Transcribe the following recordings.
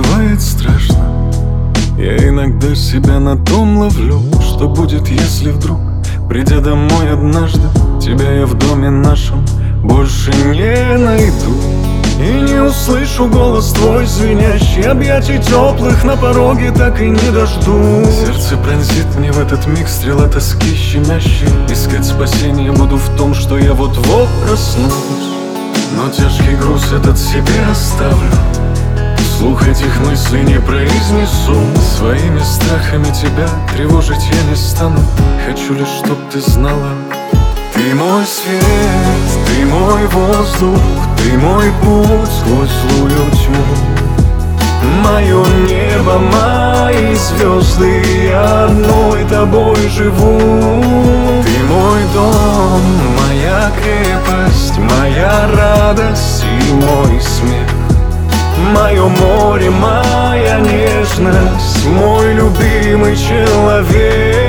бывает страшно. Я иногда себя на том ловлю, что будет, если вдруг, придя домой однажды, тебя я в доме нашем больше не найду. И не услышу голос твой звенящий, объятий теплых на пороге так и не дожду. Сердце пронзит мне в этот миг стрела тоски щемящей. Искать спасение буду в том, что я вот-вот проснусь. Но тяжкий груз этот себе оставлю, вслух этих мыслей не произнесу. Своими страхами тебя тревожить я не стану. Хочу лишь, чтоб ты знала: ты мой свет, ты мой воздух, ты мой путь сквозь злую тьму. Мое небо, мои звезды, я одной тобой живу. Ты мой дом, моя крепость, моя радость и мой смех. Мое море, моя нежность, мой любимый человек.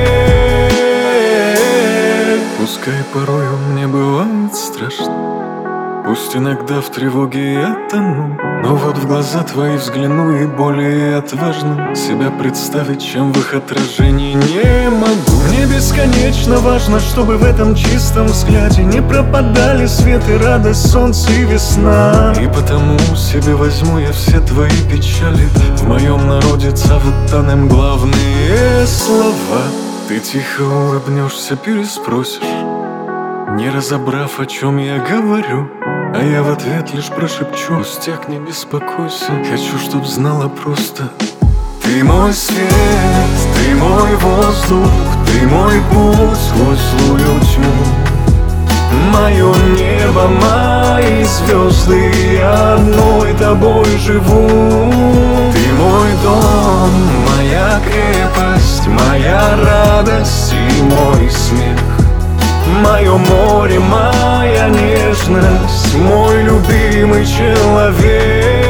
Пускай порою мне бывает страшно, пусть иногда в тревоге я тону, но вот в глаза твои взгляну и более отважно себя представить, чем в их отражении, не могу. Мне бесконечно важно, чтобы в этом чистом взгляде не пропадали свет и радость, солнце и весна. И потому себе возьму я все твои печали, в моем народе цавутанем главные слова. Ты тихо улыбнешься, переспросишь, не разобрав, о чем я говорю, а я в ответ лишь прошепчу: пустяк, не беспокойся, хочу, чтоб знала просто: ты мой свет, ты мой воздух, ты мой путь сквозь злую тьму. Мое небо, мои звезды, я одной тобой живу. Ты мой дом, моя крепость, моя радость и мой смех. Мое море, моя нежность, мой любимый человек.